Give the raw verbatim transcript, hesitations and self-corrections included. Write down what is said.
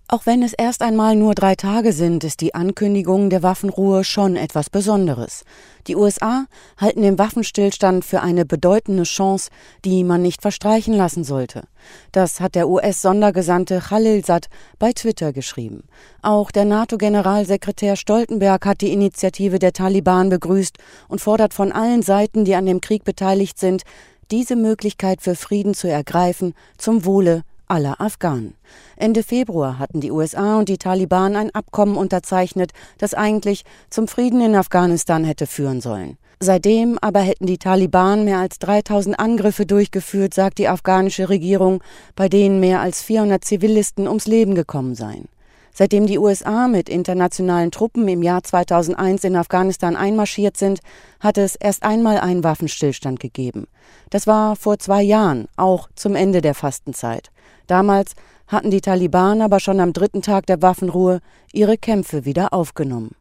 Auch wenn es erst einmal nur drei Tage sind, ist die Ankündigung der Waffenruhe schon etwas Besonderes. Die U S A halten den Waffenstillstand für eine bedeutende Chance, die man nicht verstreichen lassen sollte. Das hat der U S-Sondergesandte Khalilzad bei Twitter geschrieben. Auch der NATO-Generalsekretär Stoltenberg hat die Initiative der Taliban begrüßt und fordert von allen Seiten, die an dem Krieg beteiligt sind, diese Möglichkeit für Frieden zu ergreifen, zum Wohle aller Afghanen. Ende Februar hatten die U S A und die Taliban ein Abkommen unterzeichnet, das eigentlich zum Frieden in Afghanistan hätte führen sollen. Seitdem aber hätten die Taliban mehr als dreitausend Angriffe durchgeführt, sagt die afghanische Regierung, bei denen mehr als vierhundert Zivilisten ums Leben gekommen seien. Seitdem die U S A mit internationalen Truppen im Jahr zweitausendeins in Afghanistan einmarschiert sind, hat es erst einmal einen Waffenstillstand gegeben. Das war vor zwei Jahren, auch zum Ende der Fastenzeit. Damals hatten die Taliban aber schon am dritten Tag der Waffenruhe ihre Kämpfe wieder aufgenommen.